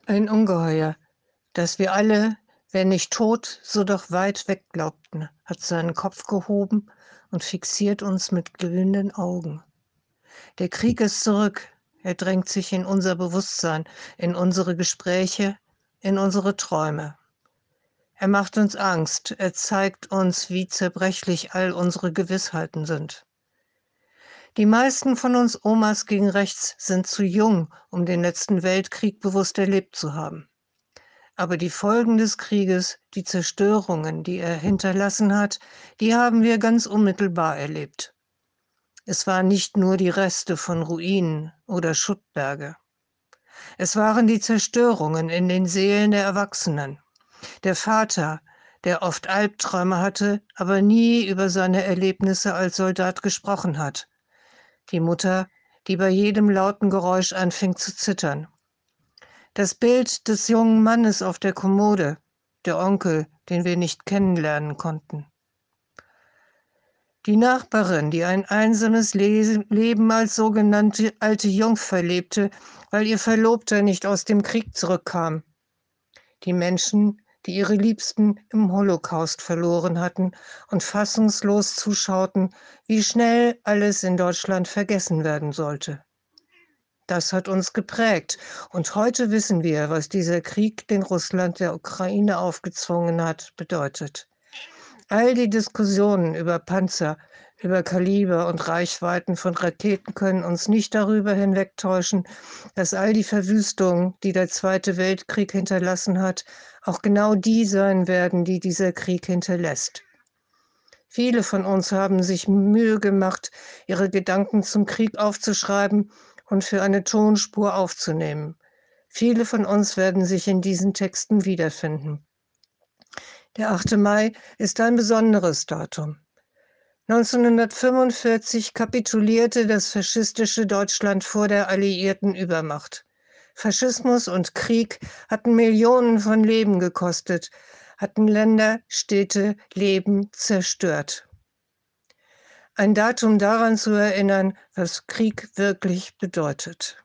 Ein Ungeheuer, das wir alle, wenn nicht tot, so doch weit weg glaubten, hat seinen Kopf gehoben und fixiert uns mit glühenden Augen. Der Krieg ist zurück. Er drängt sich in unser Bewusstsein, in unsere Gespräche, in unsere Träume. Er macht uns Angst. Er zeigt uns, wie zerbrechlich all unsere Gewissheiten sind. Die meisten von uns Omas gegen rechts sind zu jung, um den letzten Weltkrieg bewusst erlebt zu haben. Aber die Folgen des Krieges, die Zerstörungen, die er hinterlassen hat, die haben wir ganz unmittelbar erlebt. Es waren nicht nur die Reste von Ruinen oder Schuttberge. Es waren die Zerstörungen in den Seelen der Erwachsenen. Der Vater, der oft Albträume hatte, aber nie über seine Erlebnisse als Soldat gesprochen hat. Die Mutter, die bei jedem lauten Geräusch anfing zu zittern. Das Bild des jungen Mannes auf der Kommode, der Onkel, den wir nicht kennenlernen konnten. Die Nachbarin, die ein einsames Leben als sogenannte alte Jungfer lebte, weil ihr Verlobter nicht aus dem Krieg zurückkam. Die Menschen, die ihre Liebsten im Holocaust verloren hatten und fassungslos zuschauten, wie schnell alles in Deutschland vergessen werden sollte. Das hat uns geprägt. Und heute wissen wir, was dieser Krieg, den Russland der Ukraine aufgezwungen hat, bedeutet. All die Diskussionen über Panzer, über Kaliber und Reichweiten von Raketen können uns nicht darüber hinwegtäuschen, dass all die Verwüstungen, die der Zweite Weltkrieg hinterlassen hat, auch genau die sein werden, die dieser Krieg hinterlässt. Viele von uns haben sich Mühe gemacht, ihre Gedanken zum Krieg aufzuschreiben und für eine Tonspur aufzunehmen. Viele von uns werden sich in diesen Texten wiederfinden. Der 8. Mai ist ein besonderes Datum. 1945 kapitulierte das faschistische Deutschland vor der alliierten Übermacht. Faschismus und Krieg hatten Millionen von Leben gekostet, hatten Länder, Städte, Leben zerstört. Ein Datum daran zu erinnern, was Krieg wirklich bedeutet.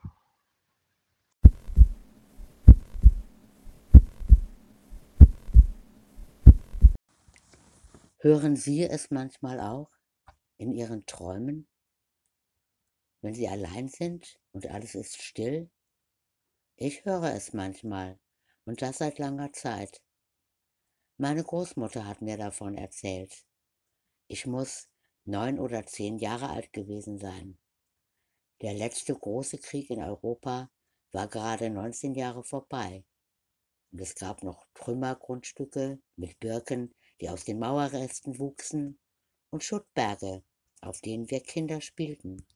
Hören Sie es manchmal auch in Ihren Träumen, wenn Sie allein sind und alles ist still? Ich höre es manchmal und das seit langer Zeit. Meine Großmutter hat mir davon erzählt. Ich muss 9 oder 10 Jahre alt gewesen sein. Der letzte große Krieg in Europa war gerade 19 Jahre vorbei. Und es gab noch Trümmergrundstücke mit Birken, die aus den Mauerresten wuchsen, und Schuttberge, auf denen wir Kinder spielten.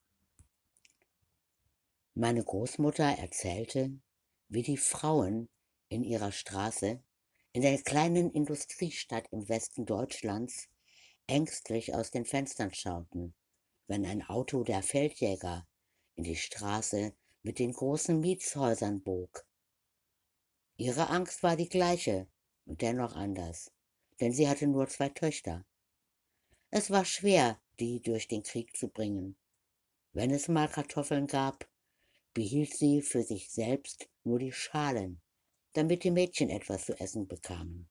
Meine Großmutter erzählte, wie die Frauen in ihrer Straße, in der kleinen Industriestadt im Westen Deutschlands, ängstlich aus den Fenstern schauten, wenn ein Auto der Feldjäger in die Straße mit den großen Mietshäusern bog. Ihre Angst war die gleiche und dennoch anders, denn sie hatte nur 2 Töchter. Es war schwer, die durch den Krieg zu bringen. Wenn es mal Kartoffeln gab, behielt sie für sich selbst nur die Schalen, damit die Mädchen etwas zu essen bekamen.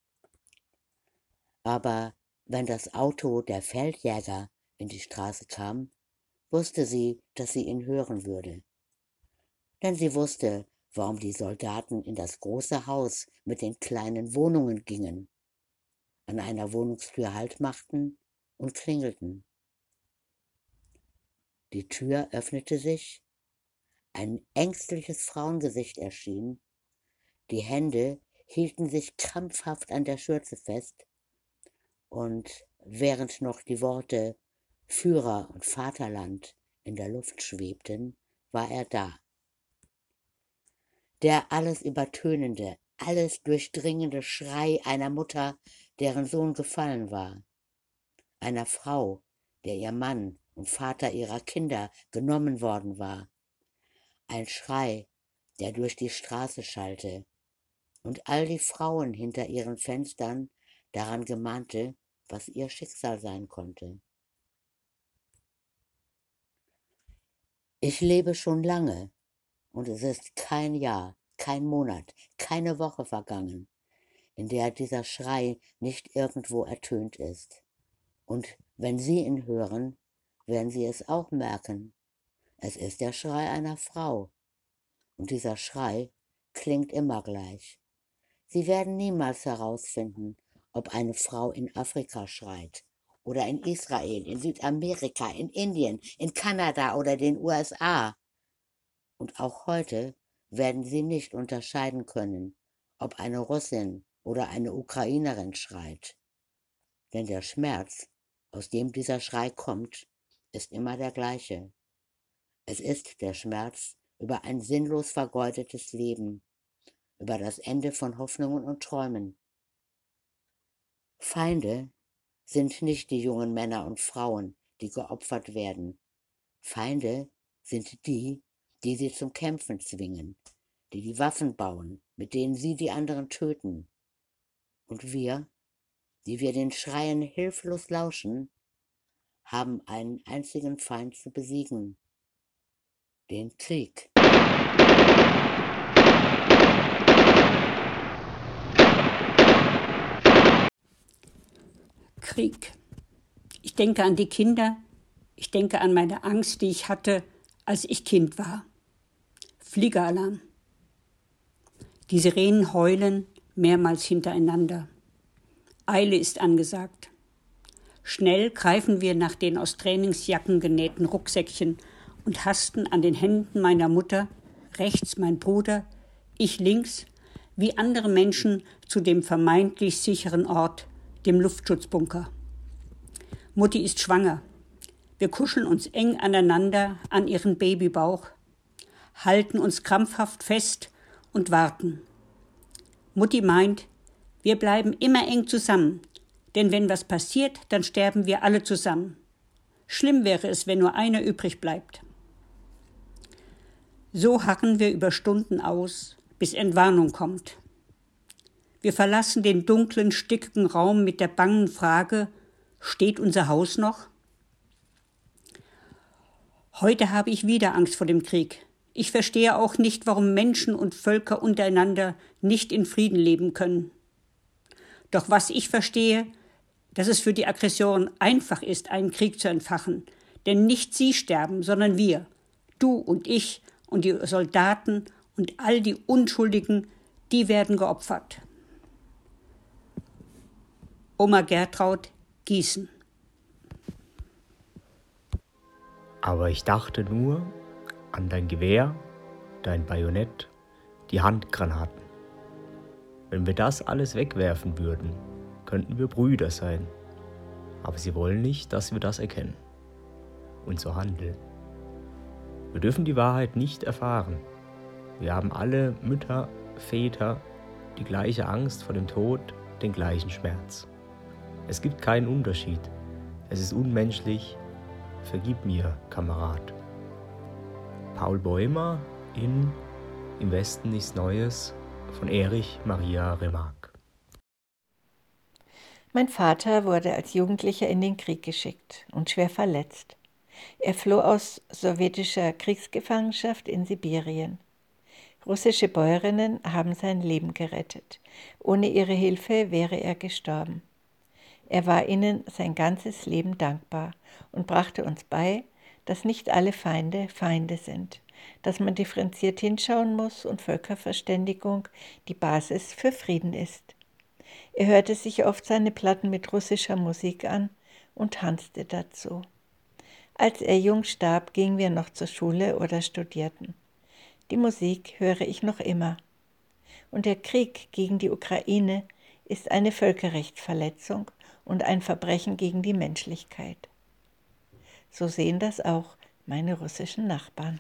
Aber wenn das Auto der Feldjäger in die Straße kam, wusste sie, dass sie ihn hören würde. Denn sie wusste, warum die Soldaten in das große Haus mit den kleinen Wohnungen gingen, an einer Wohnungstür Halt machten und klingelten. Die Tür öffnete sich, ein ängstliches Frauengesicht erschien, die Hände hielten sich krampfhaft an der Schürze fest, und während noch die Worte Führer und Vaterland in der Luft schwebten, war er da. Der alles übertönende, alles durchdringende Schrei einer Mutter, deren Sohn gefallen war, einer Frau, der ihr Mann und Vater ihrer Kinder genommen worden war, ein Schrei, der durch die Straße schallte und all die Frauen hinter ihren Fenstern daran gemahnte, was ihr Schicksal sein konnte. Ich lebe schon lange und es ist kein Jahr, kein Monat, keine Woche vergangen, in der dieser Schrei nicht irgendwo ertönt ist. Und wenn Sie ihn hören, werden Sie es auch merken. Es ist der Schrei einer Frau. Und dieser Schrei klingt immer gleich. Sie werden niemals herausfinden, ob eine Frau in Afrika schreit oder in Israel, in Südamerika, in Indien, in Kanada oder den USA. Und auch heute werden Sie nicht unterscheiden können, ob eine Russin oder eine Ukrainerin schreit. Denn der Schmerz, aus dem dieser Schrei kommt, ist immer der gleiche. Es ist der Schmerz über ein sinnlos vergeudetes Leben, über das Ende von Hoffnungen und Träumen. Feinde sind nicht die jungen Männer und Frauen, die geopfert werden. Feinde sind die, die sie zum Kämpfen zwingen, die die Waffen bauen, mit denen sie die anderen töten. Und wir, die wir den Schreien hilflos lauschen, haben einen einzigen Feind zu besiegen, den Krieg. Krieg. Ich denke an die Kinder, ich denke an meine Angst, die ich hatte, als ich Kind war. Fliegeralarm. Die Sirenen heulen mehrmals hintereinander. Eile ist angesagt. Schnell greifen wir nach den aus Trainingsjacken genähten Rucksäckchen und hasten an den Händen meiner Mutter, rechts mein Bruder, ich links, wie andere Menschen zu dem vermeintlich sicheren Ort, dem Luftschutzbunker. Mutti ist schwanger. Wir kuscheln uns eng aneinander an ihren Babybauch, halten uns krampfhaft fest und warten. Mutti meint, wir bleiben immer eng zusammen, denn wenn was passiert, dann sterben wir alle zusammen. Schlimm wäre es, wenn nur einer übrig bleibt. So harren wir über Stunden aus, bis Entwarnung kommt. Wir verlassen den dunklen, stickigen Raum mit der bangen Frage, steht unser Haus noch? Heute habe ich wieder Angst vor dem Krieg. Ich verstehe auch nicht, warum Menschen und Völker untereinander nicht in Frieden leben können. Doch was ich verstehe, dass es für die Aggressoren einfach ist, einen Krieg zu entfachen. Denn nicht sie sterben, sondern wir. Du und ich und die Soldaten und all die Unschuldigen, die werden geopfert. Oma Gertraud, Gießen. Aber ich dachte nur an dein Gewehr, dein Bajonett, die Handgranaten. Wenn wir das alles wegwerfen würden, könnten wir Brüder sein. Aber sie wollen nicht, dass wir das erkennen und so handeln. Wir dürfen die Wahrheit nicht erfahren. Wir haben alle Mütter, Väter, die gleiche Angst vor dem Tod, den gleichen Schmerz. Es gibt keinen Unterschied. Es ist unmenschlich. Vergib mir, Kamerad. Paul Bäumer in Im Westen nichts Neues von Erich Maria Remarque. Mein Vater wurde als Jugendlicher in den Krieg geschickt und schwer verletzt. Er floh aus sowjetischer Kriegsgefangenschaft in Sibirien. Russische Bäuerinnen haben sein Leben gerettet. Ohne ihre Hilfe wäre er gestorben. Er war ihnen sein ganzes Leben dankbar und brachte uns bei, dass nicht alle Feinde Feinde sind, dass man differenziert hinschauen muss und Völkerverständigung die Basis für Frieden ist. Er hörte sich oft seine Platten mit russischer Musik an und tanzte dazu. Als er jung starb, gingen wir noch zur Schule oder studierten. Die Musik höre ich noch immer. Und der Krieg gegen die Ukraine ist eine Völkerrechtsverletzung und ein Verbrechen gegen die Menschlichkeit. So sehen das auch meine russischen Nachbarn.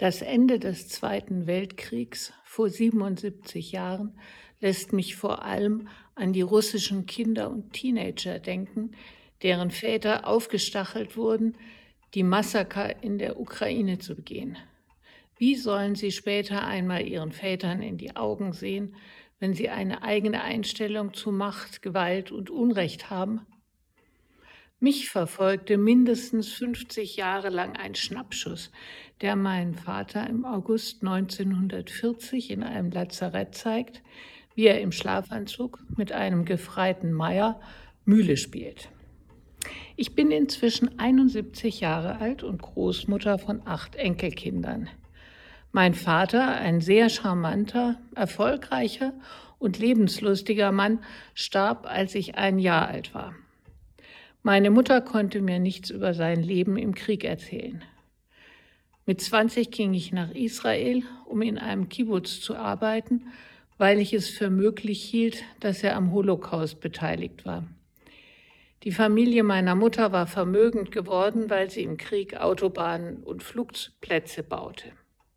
Das Ende des Zweiten Weltkriegs vor 77 Jahren lässt mich vor allem an die russischen Kinder und Teenager denken, deren Väter aufgestachelt wurden, die Massaker in der Ukraine zu begehen. Wie sollen sie später einmal ihren Vätern in die Augen sehen, wenn sie eine eigene Einstellung zu Macht, Gewalt und Unrecht haben? Mich verfolgte mindestens 50 Jahre lang ein Schnappschuss, der meinen Vater im August 1940 in einem Lazarett zeigt, wie er im Schlafanzug mit einem gefreiten Meier Mühle spielt. Ich bin inzwischen 71 Jahre alt und Großmutter von 8 Enkelkindern. Mein Vater, ein sehr charmanter, erfolgreicher und lebenslustiger Mann, starb, als ich 1 Jahr alt war. Meine Mutter konnte mir nichts über sein Leben im Krieg erzählen. Mit 20 ging ich nach Israel, um in einem Kibbutz zu arbeiten, weil ich es für möglich hielt, dass er am Holocaust beteiligt war. Die Familie meiner Mutter war vermögend geworden, weil sie im Krieg Autobahnen und Flugplätze baute.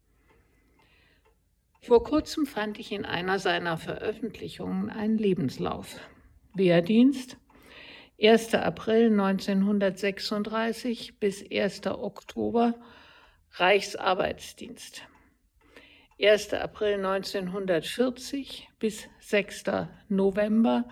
Vor kurzem fand ich in einer seiner Veröffentlichungen einen Lebenslauf. Wehrdienst, 1. April 1936 bis 1. Oktober, Reichsarbeitsdienst. 1. April 1940 bis 6. November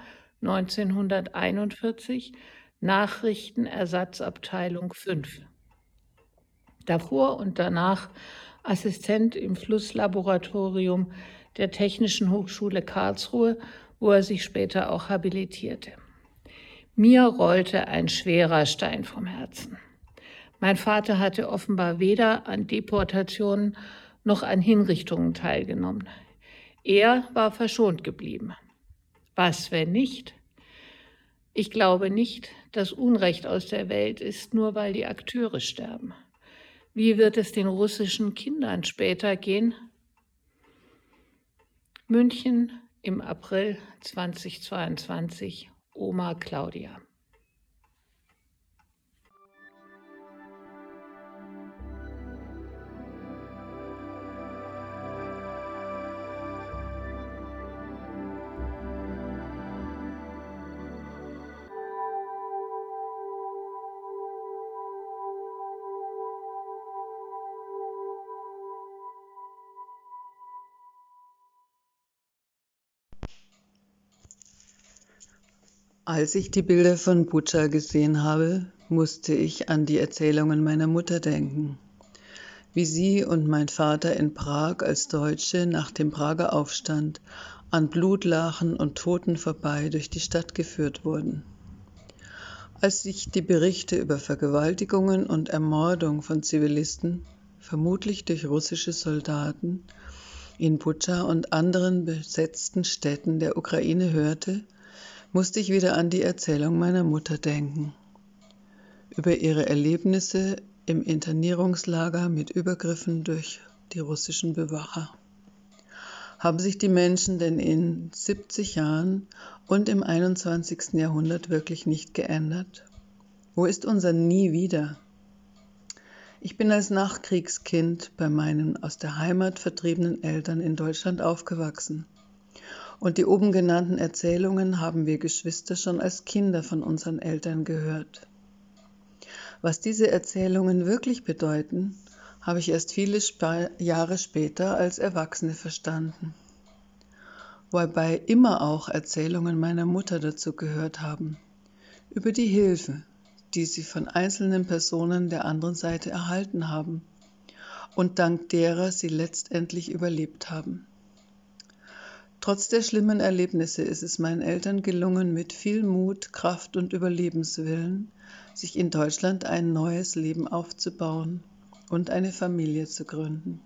1941, Nachrichtenersatzabteilung 5. Davor und danach Assistent im Flusslaboratorium der Technischen Hochschule Karlsruhe, wo er sich später auch habilitierte. Mir rollte ein schwerer Stein vom Herzen. Mein Vater hatte offenbar weder an Deportationen noch an Hinrichtungen teilgenommen. Er war verschont geblieben. Was, wenn nicht? Ich glaube nicht, dass Unrecht aus der Welt ist, nur weil die Akteure sterben. Wie wird es den russischen Kindern später gehen? München im April 2022, Oma Claudia. Als ich die Bilder von Butscha gesehen habe, musste ich an die Erzählungen meiner Mutter denken, wie sie und mein Vater in Prag als Deutsche nach dem Prager Aufstand an Blutlachen und Toten vorbei durch die Stadt geführt wurden. Als sich die Berichte über Vergewaltigungen und Ermordung von Zivilisten, vermutlich durch russische Soldaten, in Butscha und anderen besetzten Städten der Ukraine hörte, musste ich wieder an die Erzählung meiner Mutter denken. Über ihre Erlebnisse im Internierungslager mit Übergriffen durch die russischen Bewacher. Haben sich die Menschen denn in 70 Jahren und im 21. Jahrhundert wirklich nicht geändert? Wo ist unser Nie wieder? Ich bin als Nachkriegskind bei meinen aus der Heimat vertriebenen Eltern in Deutschland aufgewachsen. Und die oben genannten Erzählungen haben wir Geschwister schon als Kinder von unseren Eltern gehört. Was diese Erzählungen wirklich bedeuten, habe ich erst viele Jahre später als Erwachsene verstanden. Wobei immer auch Erzählungen meiner Mutter dazu gehört haben, über die Hilfe, die sie von einzelnen Personen der anderen Seite erhalten haben und dank derer sie letztendlich überlebt haben. Trotz der schlimmen Erlebnisse ist es meinen Eltern gelungen, mit viel Mut, Kraft und Überlebenswillen, sich in Deutschland ein neues Leben aufzubauen und eine Familie zu gründen.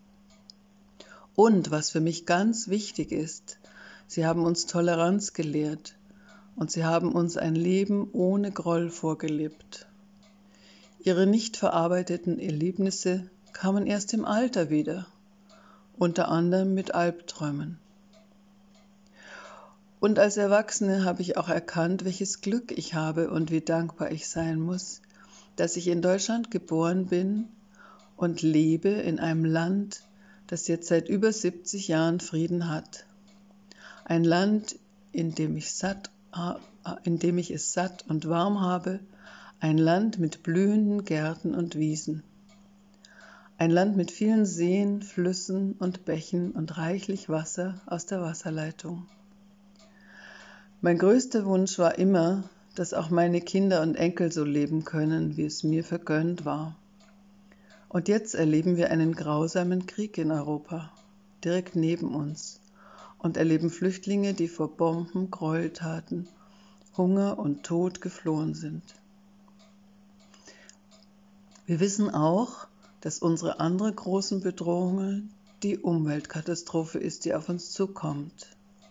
Und was für mich ganz wichtig ist, sie haben uns Toleranz gelehrt und sie haben uns ein Leben ohne Groll vorgelebt. Ihre nicht verarbeiteten Erlebnisse kamen erst im Alter wieder, unter anderem mit Albträumen. Und als Erwachsene habe ich auch erkannt, welches Glück ich habe und wie dankbar ich sein muss, dass ich in Deutschland geboren bin und lebe in einem Land, das jetzt seit über 70 Jahren Frieden hat. Ein Land, in dem ich es satt und warm habe, ein Land mit blühenden Gärten und Wiesen. Ein Land mit vielen Seen, Flüssen und Bächen und reichlich Wasser aus der Wasserleitung. Mein größter Wunsch war immer, dass auch meine Kinder und Enkel so leben können, wie es mir vergönnt war. Und jetzt erleben wir einen grausamen Krieg in Europa, direkt neben uns, und erleben Flüchtlinge, die vor Bomben, Gräueltaten, Hunger und Tod geflohen sind. Wir wissen auch, dass unsere andere großen Bedrohung die Umweltkatastrophe ist, die auf uns zukommt.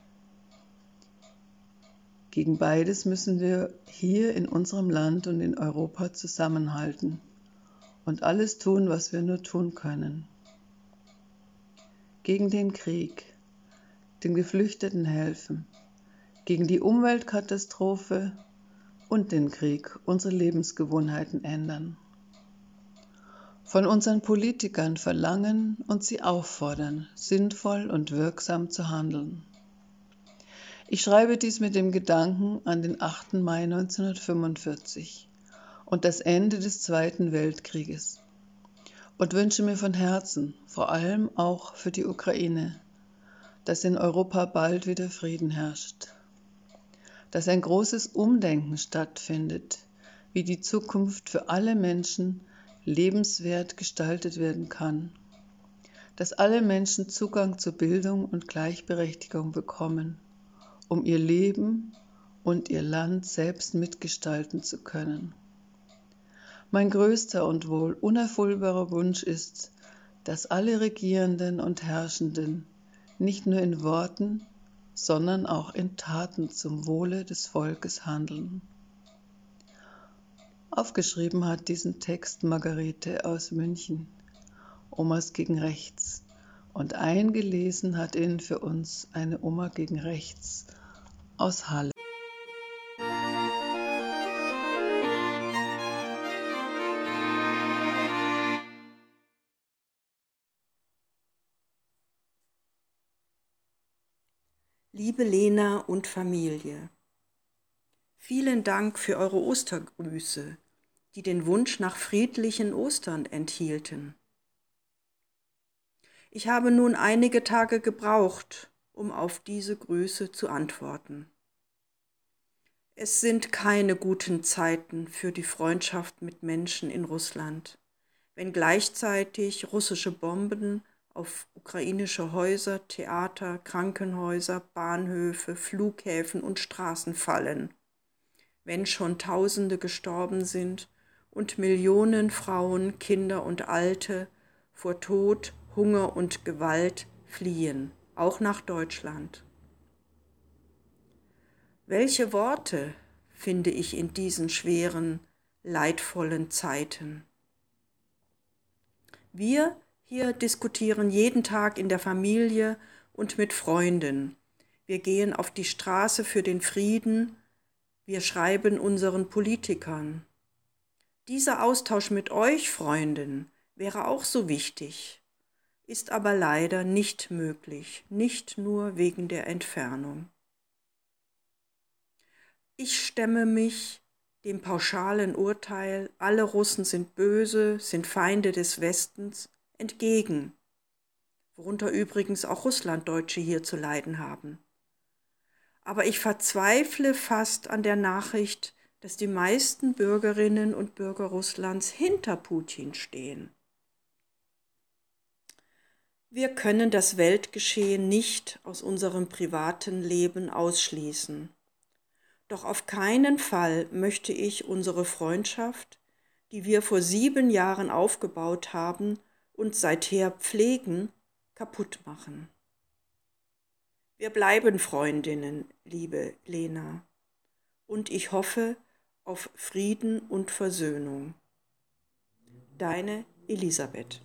Gegen beides müssen wir hier in unserem Land und in Europa zusammenhalten und alles tun, was wir nur tun können. Gegen den Krieg, den Geflüchteten helfen, gegen die Umweltkatastrophe und den Krieg unsere Lebensgewohnheiten ändern. Von unseren Politikern verlangen und sie auffordern, sinnvoll und wirksam zu handeln. Ich schreibe dies mit dem Gedanken an den 8. Mai 1945 und das Ende des Zweiten Weltkrieges und wünsche mir von Herzen, vor allem auch für die Ukraine, dass in Europa bald wieder Frieden herrscht, dass ein großes Umdenken stattfindet, wie die Zukunft für alle Menschen lebenswert gestaltet werden kann, dass alle Menschen Zugang zu Bildung und Gleichberechtigung bekommen, um ihr Leben und ihr Land selbst mitgestalten zu können. Mein größter und wohl unerfüllbarer Wunsch ist, dass alle Regierenden und Herrschenden nicht nur in Worten, sondern auch in Taten zum Wohle des Volkes handeln. Aufgeschrieben hat diesen Text Margarete aus München, Omas gegen Rechts, und eingelesen hat ihn für uns eine Oma gegen Rechts aus Halle. Liebe Lena und Familie, vielen Dank für eure Ostergrüße, die den Wunsch nach friedlichen Ostern enthielten. Ich habe nun einige Tage gebraucht, um auf diese Grüße zu antworten. Es sind keine guten Zeiten für die Freundschaft mit Menschen in Russland, wenn gleichzeitig russische Bomben auf ukrainische Häuser, Theater, Krankenhäuser, Bahnhöfe, Flughäfen und Straßen fallen, wenn schon Tausende gestorben sind und Millionen Frauen, Kinder und Alte vor Tod, Hunger und Gewalt fliehen, auch nach Deutschland. Welche Worte finde ich in diesen schweren, leidvollen Zeiten? Wir hier diskutieren jeden Tag in der Familie und mit Freunden. Wir gehen auf die Straße für den Frieden. Wir schreiben unseren Politikern. Dieser Austausch mit euch, Freunden, wäre auch so wichtig, ist aber leider nicht möglich, nicht nur wegen der Entfernung. Ich stemme mich dem pauschalen Urteil, alle Russen sind böse, sind Feinde des Westens, entgegen, worunter übrigens auch Russlanddeutsche hier zu leiden haben. Aber ich verzweifle fast an der Nachricht, dass die meisten Bürgerinnen und Bürger Russlands hinter Putin stehen. Wir können das Weltgeschehen nicht aus unserem privaten Leben ausschließen. Doch auf keinen Fall möchte ich unsere Freundschaft, die wir vor 7 Jahren aufgebaut haben und seither pflegen, kaputt machen. Wir bleiben Freundinnen, liebe Lena, und ich hoffe auf Frieden und Versöhnung. Deine Elisabeth.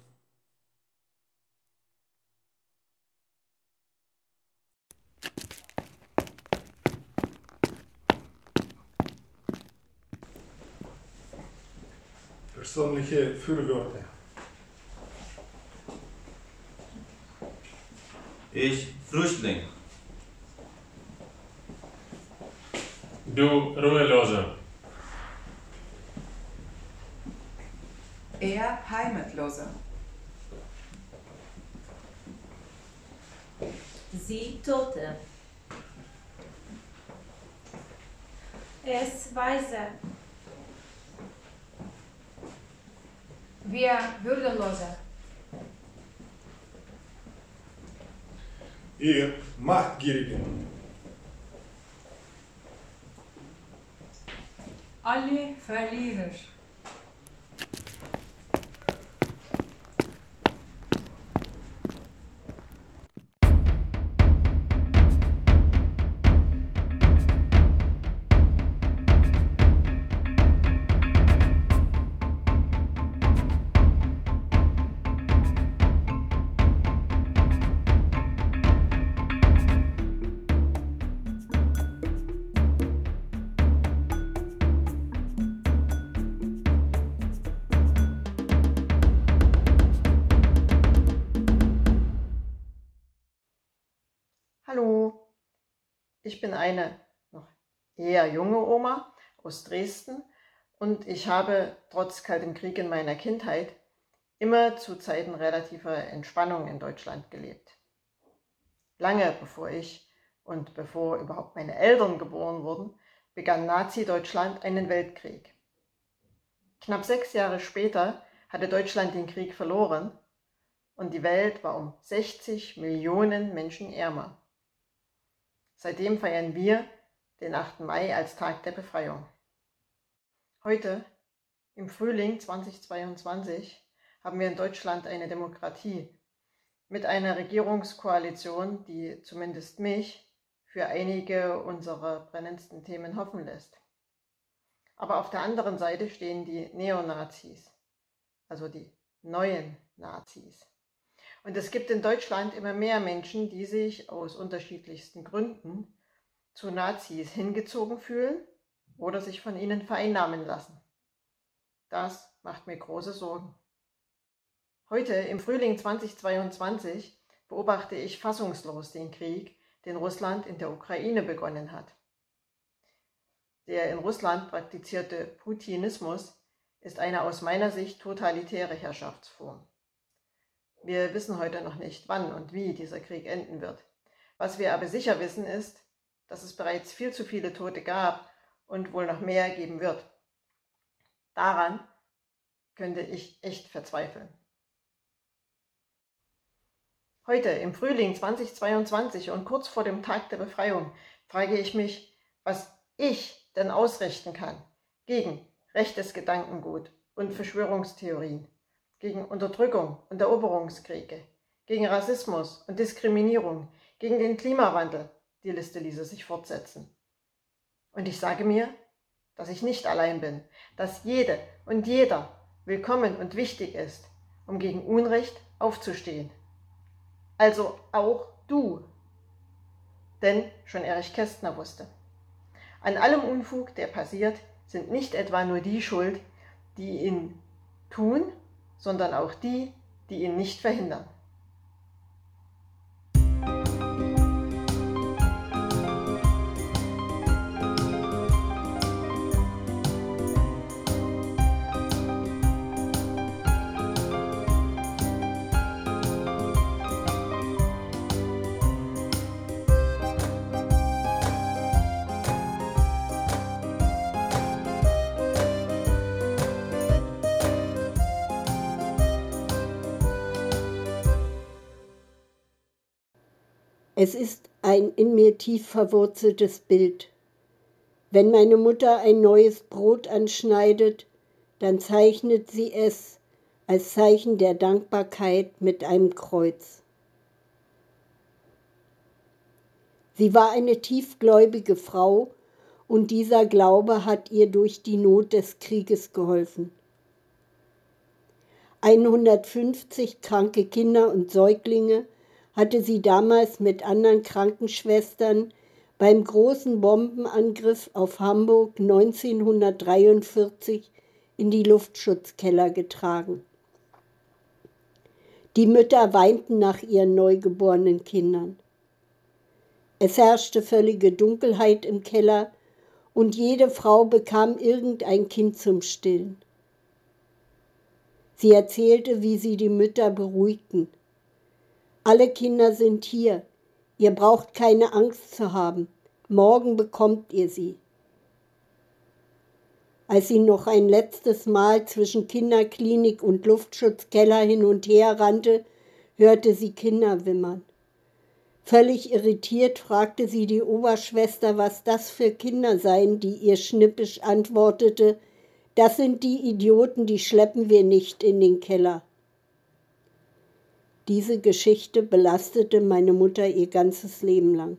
Persönliche Fürwörter. Ich Flüchtling. Du Ruheloser. Er Heimatloser. Sie Tote. Es Weise. Wir Würdeloser. Ihr Machtgierigen. Alle Verlierer. Hallo, ich bin eine noch eher junge Oma aus Dresden und ich habe trotz Kaltem Krieg in meiner Kindheit immer zu Zeiten relativer Entspannung in Deutschland gelebt. Lange bevor ich und bevor überhaupt meine Eltern geboren wurden, begann Nazi-Deutschland einen Weltkrieg. Knapp 6 Jahre später hatte Deutschland den Krieg verloren und die Welt war um 60 Millionen Menschen ärmer. Seitdem feiern wir den 8. Mai als Tag der Befreiung. Heute, im Frühling 2022, haben wir in Deutschland eine Demokratie mit einer Regierungskoalition, die zumindest mich für einige unserer brennendsten Themen hoffen lässt. Aber auf der anderen Seite stehen die Neonazis, also die neuen Nazis. Und es gibt in Deutschland immer mehr Menschen, die sich aus unterschiedlichsten Gründen zu Nazis hingezogen fühlen oder sich von ihnen vereinnahmen lassen. Das macht mir große Sorgen. Heute, im Frühling 2022, beobachte ich fassungslos den Krieg, den Russland in der Ukraine begonnen hat. Der in Russland praktizierte Putinismus ist eine aus meiner Sicht totalitäre Herrschaftsform. Wir wissen heute noch nicht, wann und wie dieser Krieg enden wird. Was wir aber sicher wissen ist, dass es bereits viel zu viele Tote gab und wohl noch mehr geben wird. Daran könnte ich echt verzweifeln. Heute, im Frühling 2022 und kurz vor dem Tag der Befreiung, frage ich mich, was ich denn ausrichten kann gegen rechtes Gedankengut und Verschwörungstheorien, gegen Unterdrückung und Eroberungskriege, gegen Rassismus und Diskriminierung, gegen den Klimawandel. Die Liste ließe sich fortsetzen. Und ich sage mir, dass ich nicht allein bin, dass jede und jeder willkommen und wichtig ist, um gegen Unrecht aufzustehen. Also auch du. Denn schon Erich Kästner wusste, an allem Unfug, der passiert, sind nicht etwa nur die schuld, die ihn tun, sondern auch die, die ihn nicht verhindern. Es ist ein in mir tief verwurzeltes Bild. Wenn meine Mutter ein neues Brot anschneidet, dann zeichnet sie es als Zeichen der Dankbarkeit mit einem Kreuz. Sie war eine tiefgläubige Frau und dieser Glaube hat ihr durch die Not des Krieges geholfen. 150 kranke Kinder und Säuglinge hatte sie damals mit anderen Krankenschwestern beim großen Bombenangriff auf Hamburg 1943 in die Luftschutzkeller getragen. Die Mütter weinten nach ihren neugeborenen Kindern. Es herrschte völlige Dunkelheit im Keller und jede Frau bekam irgendein Kind zum Stillen. Sie erzählte, wie sie die Mütter beruhigten. Alle Kinder sind hier. Ihr braucht keine Angst zu haben. Morgen bekommt ihr sie. Als sie noch ein letztes Mal zwischen Kinderklinik und Luftschutzkeller hin und her rannte, hörte sie Kinder wimmern. Völlig irritiert fragte sie die Oberschwester, was das für Kinder seien, die ihr schnippisch antwortete: Das sind die Idioten, die schleppen wir nicht in den Keller. Diese Geschichte belastete meine Mutter ihr ganzes Leben lang.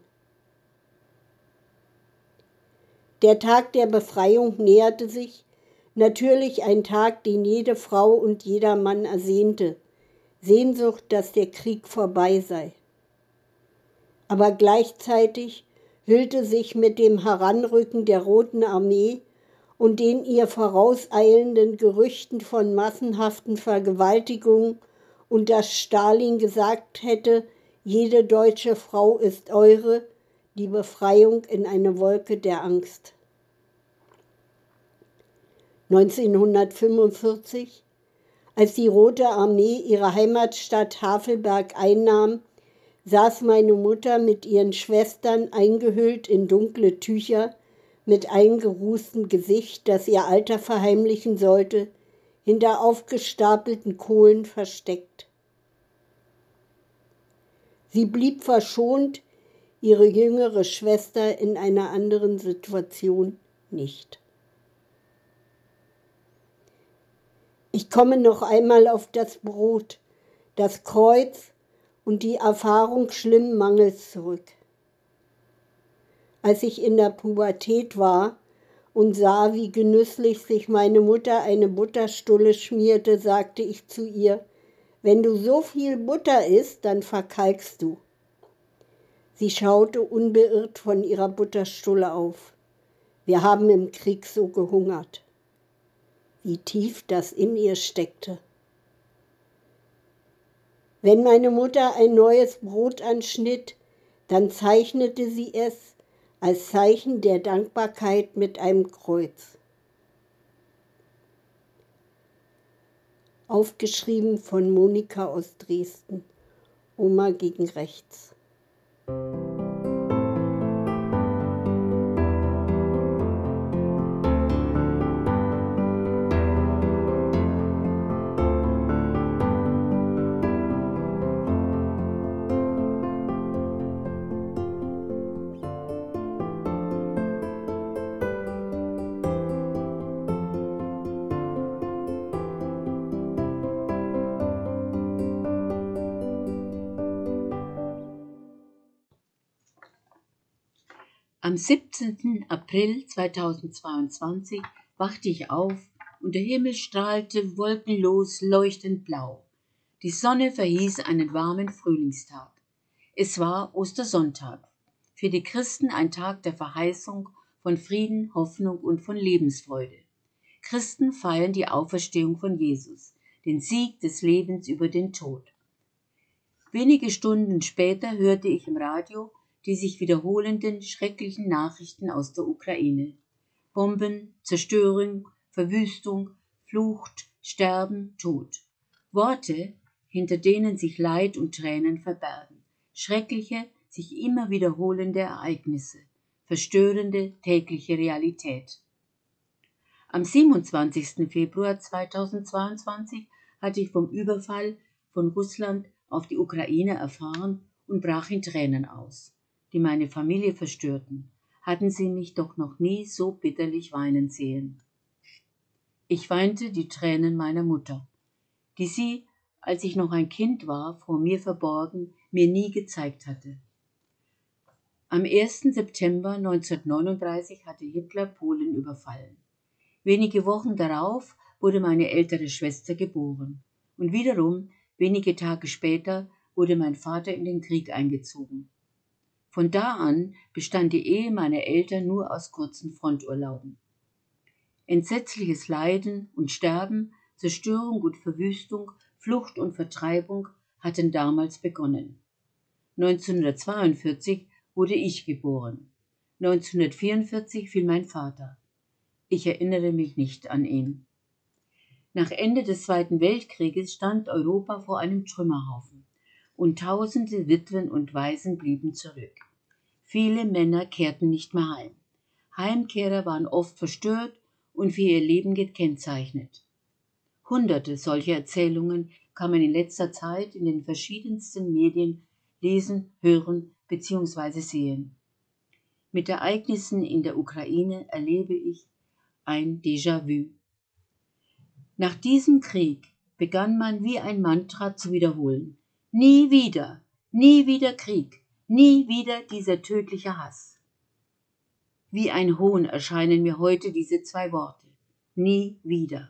Der Tag der Befreiung näherte sich, natürlich ein Tag, den jede Frau und jeder Mann ersehnte. Sehnsucht, dass der Krieg vorbei sei. Aber gleichzeitig hüllte sich mit dem Heranrücken der Roten Armee und den ihr vorauseilenden Gerüchten von massenhaften Vergewaltigungen und dass Stalin gesagt hätte, jede deutsche Frau ist eure, die Befreiung in eine Wolke der Angst. 1945, als die Rote Armee ihre Heimatstadt Havelberg einnahm, saß meine Mutter mit ihren Schwestern eingehüllt in dunkle Tücher, mit eingerußtem Gesicht, das ihr Alter verheimlichen sollte, hinter aufgestapelten Kohlen versteckt. Sie blieb verschont, ihre jüngere Schwester in einer anderen Situation nicht. Ich komme noch einmal auf das Brot, das Kreuz und die Erfahrung schlimmen Mangels zurück. Als ich in der Pubertät war und sah, wie genüsslich sich meine Mutter eine Butterstulle schmierte, sagte ich zu ihr: Wenn du so viel Butter isst, dann verkalkst du. Sie schaute unbeirrt von ihrer Butterstulle auf. Wir haben im Krieg so gehungert. Wie tief das in ihr steckte. Wenn meine Mutter ein neues Brot anschnitt, dann zeichnete sie es als Zeichen der Dankbarkeit mit einem Kreuz. Aufgeschrieben von Monika aus Dresden. Oma gegen rechts. Am 17. April 2022 wachte ich auf und der Himmel strahlte wolkenlos leuchtend blau. Die Sonne verhieß einen warmen Frühlingstag. Es war Ostersonntag, für die Christen ein Tag der Verheißung von Frieden, Hoffnung und von Lebensfreude. Christen feiern die Auferstehung von Jesus, den Sieg des Lebens über den Tod. Wenige Stunden später hörte ich im Radio die sich wiederholenden schrecklichen Nachrichten aus der Ukraine. Bomben, Zerstörung, Verwüstung, Flucht, Sterben, Tod. Worte, hinter denen sich Leid und Tränen verbergen. Schreckliche, sich immer wiederholende Ereignisse. Verstörende tägliche Realität. Am 27. Februar 2022 hatte ich vom Überfall von Russland auf die Ukraine erfahren und brach in Tränen aus, die meine Familie verstörten. Hatten sie mich doch noch nie so bitterlich weinen sehen. Ich weinte die Tränen meiner Mutter, die sie, als ich noch ein Kind war, vor mir verborgen, mir nie gezeigt hatte. Am 1. September 1939 hatte Hitler Polen überfallen. Wenige Wochen darauf wurde meine ältere Schwester geboren. Und wiederum, wenige Tage später, wurde mein Vater in den Krieg eingezogen. Von da an bestand die Ehe meiner Eltern nur aus kurzen Fronturlauben. Entsetzliches Leiden und Sterben, Zerstörung und Verwüstung, Flucht und Vertreibung hatten damals begonnen. 1942 wurde ich geboren. 1944 fiel mein Vater. Ich erinnere mich nicht an ihn. Nach Ende des Zweiten Weltkrieges stand Europa vor einem Trümmerhaufen und tausende Witwen und Waisen blieben zurück. Viele Männer kehrten nicht mehr heim. Heimkehrer waren oft verstört und für ihr Leben gekennzeichnet. Hunderte solcher Erzählungen kann man in letzter Zeit in den verschiedensten Medien lesen, hören bzw. sehen. Mit Ereignissen in der Ukraine erlebe ich ein Déjà-vu. Nach diesem Krieg begann man wie ein Mantra zu wiederholen. Nie wieder Krieg, nie wieder dieser tödliche Hass. Wie ein Hohn erscheinen mir heute diese zwei Worte. Nie wieder.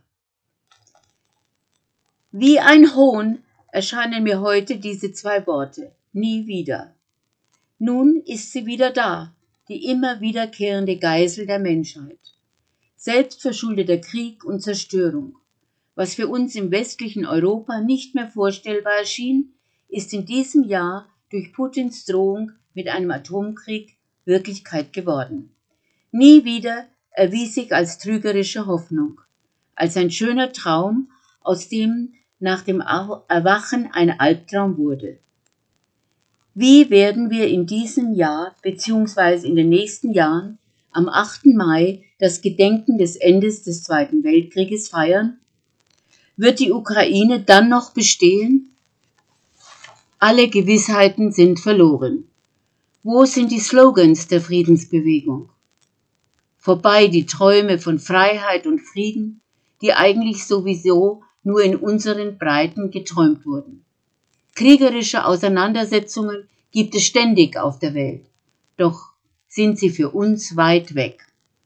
Wie ein Hohn erscheinen mir heute diese zwei Worte. Nie wieder. Nun ist sie wieder da, die immer wiederkehrende Geisel der Menschheit. Selbstverschuldeter Krieg und Zerstörung. Was für uns im westlichen Europa nicht mehr vorstellbar erschien, ist in diesem Jahr durch Putins Drohung mit einem Atomkrieg Wirklichkeit geworden. Nie wieder erwies sich als trügerische Hoffnung, als ein schöner Traum, aus dem nach dem Erwachen ein Albtraum wurde. Wie werden wir in diesem Jahr bzw. in den nächsten Jahren am 8. Mai das Gedenken des Endes des Zweiten Weltkrieges feiern? Wird die Ukraine dann noch bestehen? Alle Gewissheiten sind verloren. Wo sind die Slogans der Friedensbewegung? Vorbei die Träume von Freiheit und Frieden, die eigentlich sowieso nur in unseren Breiten geträumt wurden. Kriegerische Auseinandersetzungen gibt es ständig auf der Welt, doch sind sie für uns weit weg.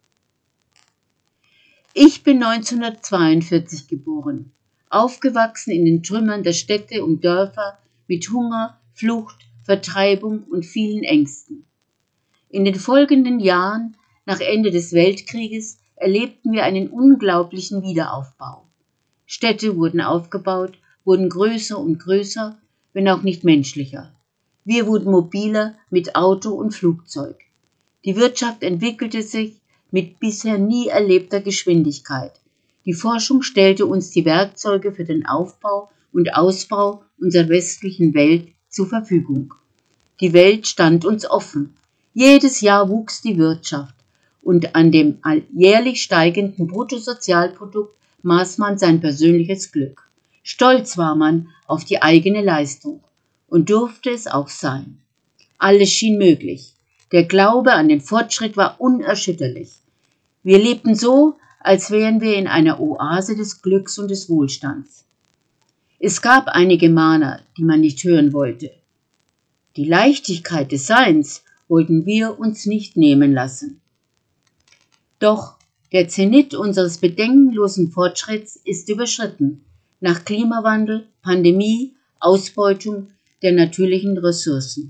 Ich bin 1942 geboren, aufgewachsen in den Trümmern der Städte und Dörfer mit Hunger, Flucht, Vertreibung und vielen Ängsten. In den folgenden Jahren, nach Ende des Weltkrieges, erlebten wir einen unglaublichen Wiederaufbau. Städte wurden aufgebaut, wurden größer und größer, wenn auch nicht menschlicher. Wir wurden mobiler mit Auto und Flugzeug. Die Wirtschaft entwickelte sich mit bisher nie erlebter Geschwindigkeit. Die Forschung stellte uns die Werkzeuge für den Aufbau und Ausbau unserer westlichen Welt zur Verfügung. Die Welt stand uns offen. Jedes Jahr wuchs die Wirtschaft und an dem jährlich steigenden Bruttosozialprodukt maß man sein persönliches Glück. Stolz war man auf die eigene Leistung und durfte es auch sein. Alles schien möglich. Der Glaube an den Fortschritt war unerschütterlich. Wir lebten so, als wären wir in einer Oase des Glücks und des Wohlstands. Es gab einige Mahner, die man nicht hören wollte. Die Leichtigkeit des Seins wollten wir uns nicht nehmen lassen. Doch der Zenit unseres bedenkenlosen Fortschritts ist überschritten. Nach Klimawandel, Pandemie, Ausbeutung der natürlichen Ressourcen.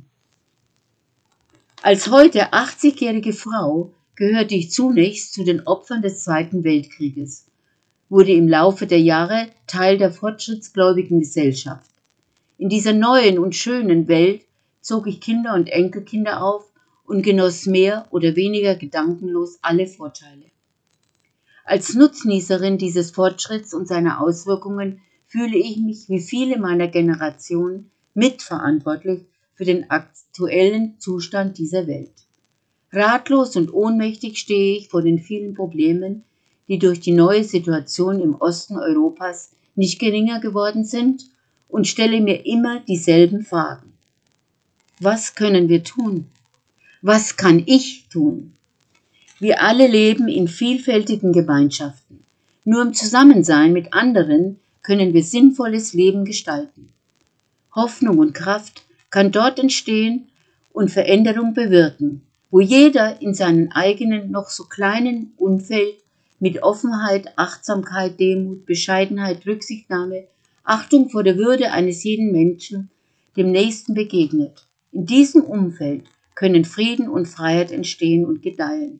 Als heute 80-jährige Frau gehörte ich zunächst zu den Opfern des Zweiten Weltkrieges, wurde im Laufe der Jahre Teil der fortschrittsgläubigen Gesellschaft. In dieser neuen und schönen Welt zog ich Kinder und Enkelkinder auf und genoss mehr oder weniger gedankenlos alle Vorteile. Als Nutznießerin dieses Fortschritts und seiner Auswirkungen fühle ich mich wie viele meiner Generation mitverantwortlich für den aktuellen Zustand dieser Welt. Ratlos und ohnmächtig stehe ich vor den vielen Problemen, die durch die neue Situation im Osten Europas nicht geringer geworden sind, und stelle mir immer dieselben Fragen. Was können wir tun? Was kann ich tun? Wir alle leben in vielfältigen Gemeinschaften. Nur im Zusammensein mit anderen können wir sinnvolles Leben gestalten. Hoffnung und Kraft kann dort entstehen und Veränderung bewirken, wo jeder in seinem eigenen, noch so kleinen Umfeld mit Offenheit, Achtsamkeit, Demut, Bescheidenheit, Rücksichtnahme, Achtung vor der Würde eines jeden Menschen dem Nächsten begegnet. In diesem Umfeld können Frieden und Freiheit entstehen und gedeihen.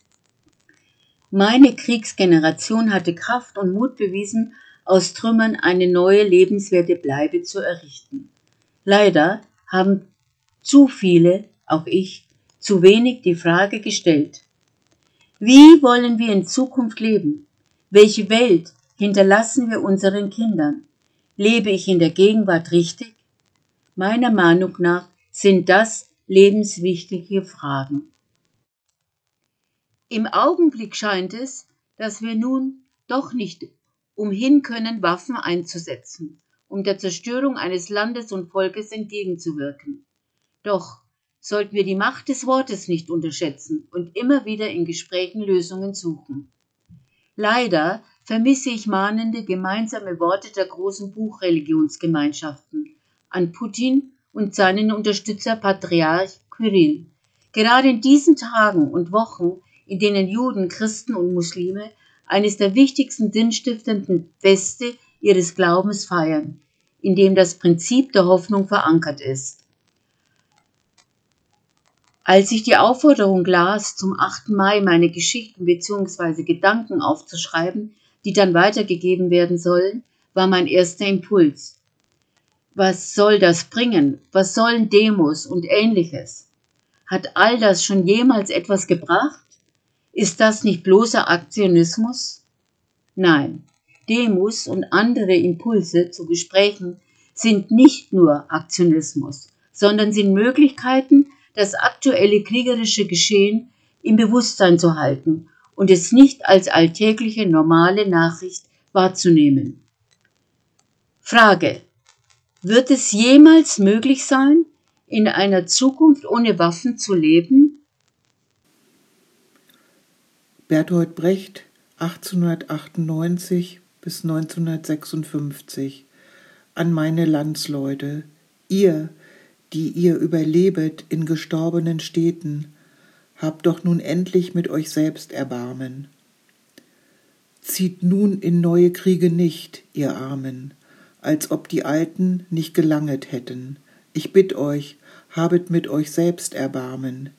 Meine Kriegsgeneration hatte Kraft und Mut bewiesen, aus Trümmern eine neue lebenswerte Bleibe zu errichten. Leider haben zu viele, auch ich, zu wenig die Frage gestellt: Wie wollen wir in Zukunft leben? Welche Welt hinterlassen wir unseren Kindern? Lebe ich in der Gegenwart richtig? Meiner Meinung nach sind das lebenswichtige Fragen. Im Augenblick scheint es, dass wir nun doch nicht umhin können, Waffen einzusetzen, um der Zerstörung eines Landes und Volkes entgegenzuwirken. Doch sollten wir die Macht des Wortes nicht unterschätzen und immer wieder in Gesprächen Lösungen suchen. Leider vermisse ich mahnende gemeinsame Worte der großen Buchreligionsgemeinschaften an Putin und seinen Unterstützer Patriarch Kyrill. Gerade in diesen Tagen und Wochen, in denen Juden, Christen und Muslime eines der wichtigsten sinnstiftenden Feste ihres Glaubens feiern, in dem das Prinzip der Hoffnung verankert ist. Als ich die Aufforderung las, zum 8. Mai meine Geschichten bzw. Gedanken aufzuschreiben, die dann weitergegeben werden sollen, war mein erster Impuls: Was soll das bringen? Was sollen Demos und Ähnliches? Hat all das schon jemals etwas gebracht? Ist das nicht bloßer Aktionismus? Nein, Demos und andere Impulse zu Gesprächen sind nicht nur Aktionismus, sondern sind Möglichkeiten, das aktuelle kriegerische Geschehen im Bewusstsein zu halten und es nicht als alltägliche normale Nachricht wahrzunehmen. Frage: Wird es jemals möglich sein, in einer Zukunft ohne Waffen zu leben? Bertolt Brecht, 1898 bis 1956. An meine Landsleute, ihr, die ihr überlebet in gestorbenen Städten, habt doch nun endlich mit euch selbst Erbarmen. Zieht nun in neue Kriege nicht, ihr Armen, als ob die Alten nicht gelanget hätten. Ich bitt euch, habet mit euch selbst Erbarmen.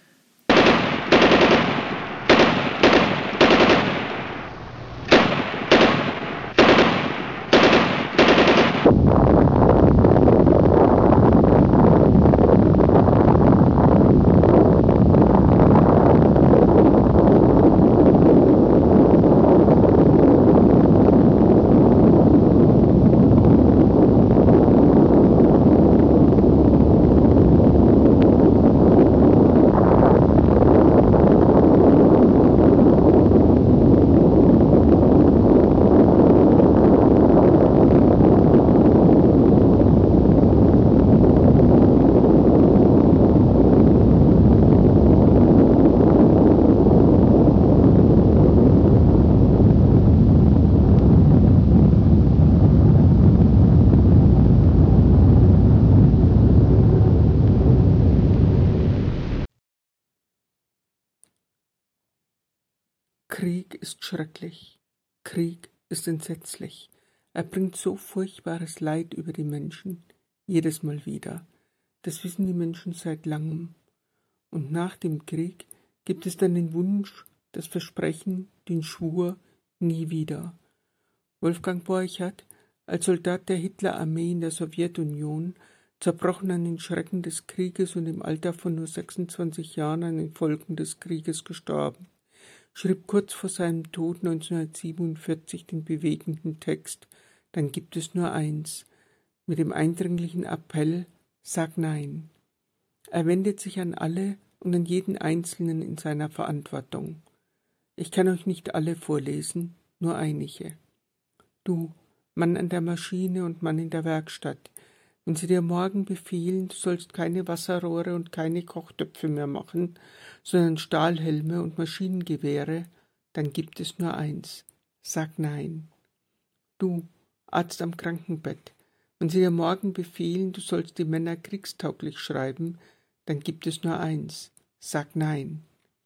Krieg ist schrecklich, Krieg ist entsetzlich. Er bringt so furchtbares Leid über die Menschen, jedes Mal wieder. Das wissen die Menschen seit langem. Und nach dem Krieg gibt es dann den Wunsch, das Versprechen, den Schwur, nie wieder. Wolfgang Borchardt, als Soldat der Hitlerarmee in der Sowjetunion, zerbrochen an den Schrecken des Krieges und im Alter von nur 26 Jahren an den Folgen des Krieges gestorben, schrieb kurz vor seinem Tod 1947 den bewegenden Text »Dann gibt es nur eins«, mit dem eindringlichen Appell »Sag Nein«. Er wendet sich an alle und an jeden Einzelnen in seiner Verantwortung. Ich kann euch nicht alle vorlesen, nur einige. Du, Mann an der Maschine und Mann in der Werkstatt, wenn sie dir morgen befehlen, du sollst keine Wasserrohre und keine Kochtöpfe mehr machen, sondern Stahlhelme und Maschinengewehre, dann gibt es nur eins. Sag Nein. Du, Arzt am Krankenbett, wenn sie dir morgen befehlen, du sollst die Männer kriegstauglich schreiben, dann gibt es nur eins. Sag Nein.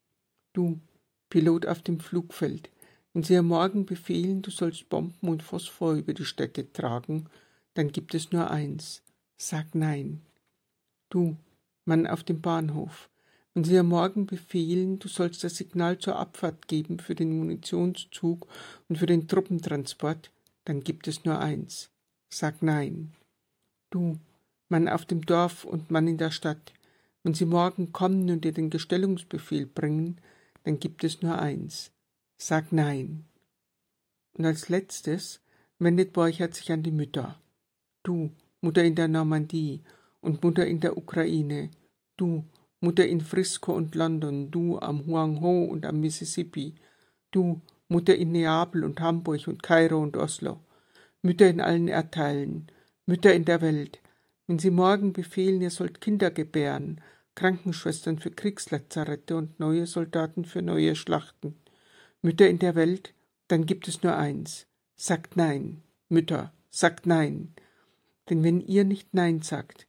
Du, Pilot auf dem Flugfeld, wenn sie dir morgen befehlen, du sollst Bomben und Phosphor über die Städte tragen, dann gibt es nur eins. Sag Nein. Du, Mann auf dem Bahnhof, wenn sie dir morgen befehlen, du sollst das Signal zur Abfahrt geben für den Munitionszug und für den Truppentransport, dann gibt es nur eins. Sag Nein. Du, Mann auf dem Dorf und Mann in der Stadt. Wenn sie morgen kommen und dir den Gestellungsbefehl bringen, dann gibt es nur eins. Sag Nein. Und als letztes wendet Borchert sich an die Mütter. Du, Mutter in der Normandie und Mutter in der Ukraine. Du, Mutter in Frisco und London. Du am Huang Ho und am Mississippi. Du, Mutter in Neapel und Hamburg und Kairo und Oslo. Mütter in allen Erdteilen. Mütter in der Welt. Wenn sie morgen befehlen, ihr sollt Kinder gebären, Krankenschwestern für Kriegslazarette und neue Soldaten für neue Schlachten. Mütter in der Welt, dann gibt es nur eins. Sagt Nein, Mütter, sagt Nein. Denn wenn ihr nicht Nein sagt,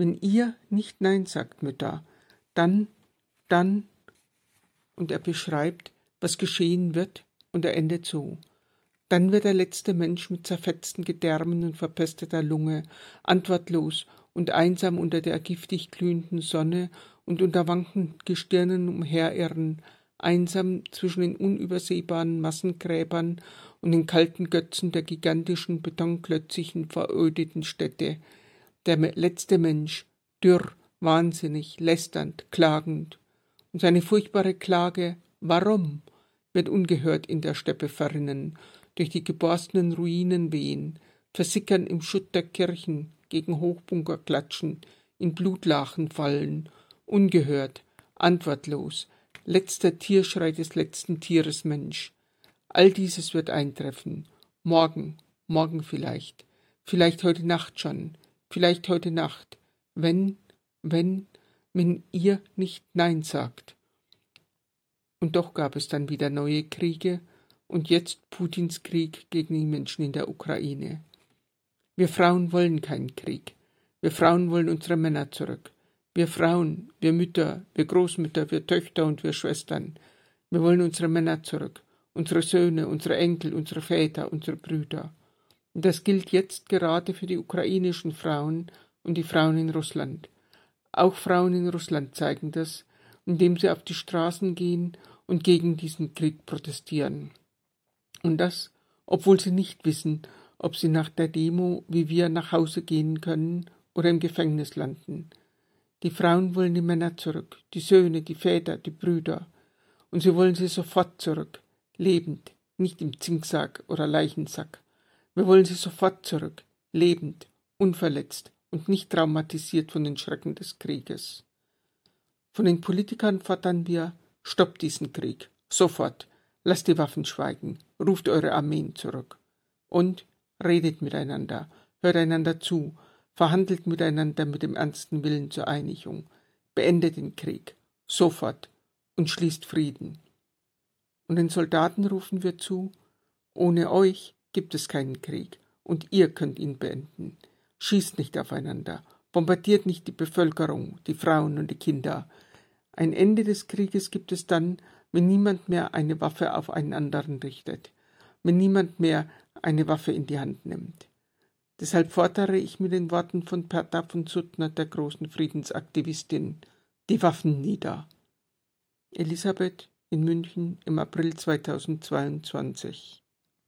Mütter, dann, und er beschreibt, was geschehen wird, und er endet so. Dann wird der letzte Mensch mit zerfetzten Gedärmen und verpesteter Lunge, antwortlos und einsam unter der giftig glühenden Sonne und unter wankenden Gestirnen umherirren, einsam zwischen den unübersehbaren Massengräbern und den kalten Götzen der gigantischen, betonklötzigen, verödeten Städte. Der letzte Mensch, dürr, wahnsinnig, lästernd, klagend. Und seine furchtbare Klage, warum, wird ungehört in der Steppe verrinnen, durch die geborstenen Ruinen wehen, versickern im Schutt der Kirchen, gegen Hochbunker klatschen, in Blutlachen fallen, ungehört, antwortlos, letzter Tierschrei des letzten Tieres Mensch. All dieses wird eintreffen, morgen vielleicht heute Nacht schon, vielleicht heute Nacht, wenn ihr nicht Nein sagt. Und doch gab es dann wieder neue Kriege und jetzt Putins Krieg gegen die Menschen in der Ukraine. Wir Frauen wollen keinen Krieg. Wir Frauen wollen unsere Männer zurück. Wir Frauen, wir Mütter, wir Großmütter, wir Töchter und wir Schwestern. Wir wollen unsere Männer zurück, unsere Söhne, unsere Enkel, unsere Väter, unsere Brüder. Und das gilt jetzt gerade für die ukrainischen Frauen und die Frauen in Russland. Auch Frauen in Russland zeigen das, indem sie auf die Straßen gehen und gegen diesen Krieg protestieren. Und das, obwohl sie nicht wissen, ob sie nach der Demo wie wir nach Hause gehen können oder im Gefängnis landen. Die Frauen wollen die Männer zurück, die Söhne, die Väter, die Brüder. Und sie wollen sie sofort zurück, lebend, nicht im Zinksack oder Leichensack. Wir wollen sie sofort zurück, lebend, unverletzt und nicht traumatisiert von den Schrecken des Krieges. Von den Politikern fordern wir, stoppt diesen Krieg, sofort, lasst die Waffen schweigen, ruft eure Armeen zurück. Und redet miteinander, hört einander zu, verhandelt miteinander mit dem ernsten Willen zur Einigung, beendet den Krieg, sofort, und schließt Frieden. Und den Soldaten rufen wir zu, ohne euch gibt es keinen Krieg, und ihr könnt ihn beenden. Schießt nicht aufeinander, bombardiert nicht die Bevölkerung, die Frauen und die Kinder. Ein Ende des Krieges gibt es dann, wenn niemand mehr eine Waffe auf einen anderen richtet, wenn niemand mehr eine Waffe in die Hand nimmt. Deshalb fordere ich mit den Worten von Bertha von Suttner, der großen Friedensaktivistin, die Waffen nieder. Elisabeth in München im April 2022.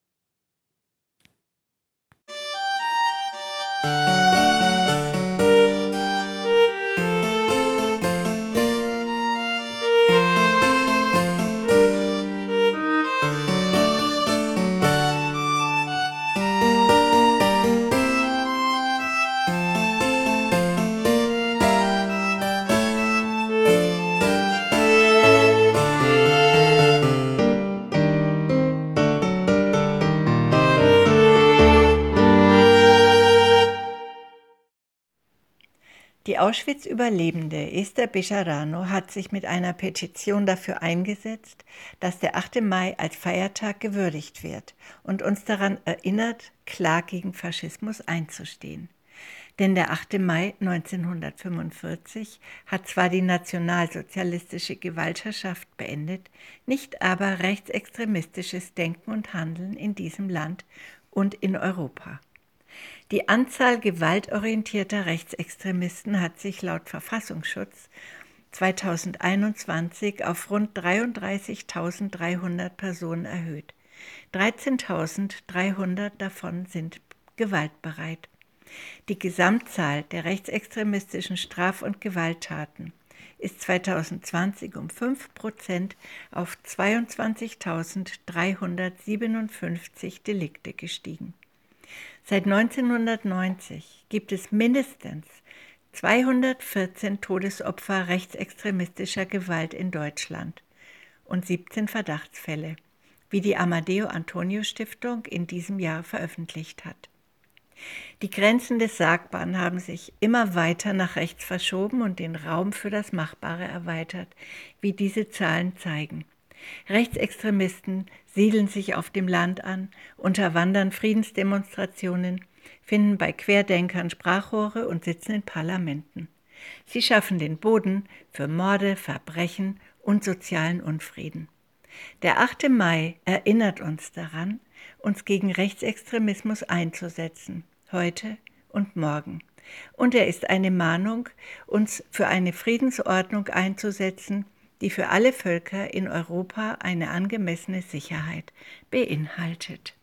Die Auschwitz-Überlebende Esther Bejarano hat sich mit einer Petition dafür eingesetzt, dass der 8. Mai als Feiertag gewürdigt wird und uns daran erinnert, klar gegen Faschismus einzustehen. Denn der 8. Mai 1945 hat zwar die nationalsozialistische Gewaltherrschaft beendet, nicht aber rechtsextremistisches Denken und Handeln in diesem Land und in Europa. Die Anzahl gewaltorientierter Rechtsextremisten hat sich laut Verfassungsschutz 2021 auf rund 33.300 Personen erhöht. 13.300 davon sind gewaltbereit. Die Gesamtzahl der rechtsextremistischen Straf- und Gewalttaten ist 2020 um 5% auf 22.357 Delikte gestiegen. Seit 1990 gibt es mindestens 214 Todesopfer rechtsextremistischer Gewalt in Deutschland und 17 Verdachtsfälle, wie die Amadeo Antonio Stiftung in diesem Jahr veröffentlicht hat. Die Grenzen des Sagbaren haben sich immer weiter nach rechts verschoben und den Raum für das Machbare erweitert, wie diese Zahlen zeigen. Rechtsextremisten siedeln sich auf dem Land an, unterwandern Friedensdemonstrationen, finden bei Querdenkern Sprachrohre und sitzen in Parlamenten. Sie schaffen den Boden für Morde, Verbrechen und sozialen Unfrieden. Der 8. Mai erinnert uns daran, uns gegen Rechtsextremismus einzusetzen, heute und morgen. Und er ist eine Mahnung, uns für eine Friedensordnung einzusetzen, die für alle Völker in Europa eine angemessene Sicherheit beinhaltet.